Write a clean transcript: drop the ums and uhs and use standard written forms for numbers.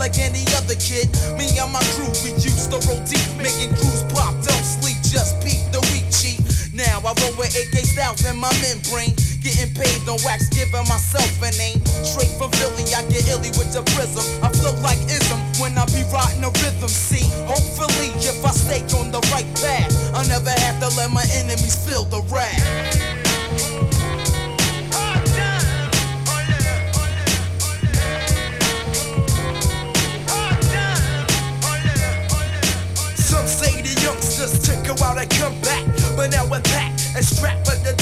like any other kid. Me and my crew, we used to roll deep, making crews pop, don't sleep, just peep the weak cheap. Now I roll with AK styles in my membrane, getting paid on wax, giving myself a name. Straight from Philly, I get illy with the prism. I flow like ism when I be riding a rhythm. See, hopefully if I stay on the right path, I'll never have to let my enemies feel the wrath. Some say the youngsters took a while to come back, but now we're back and strapped with the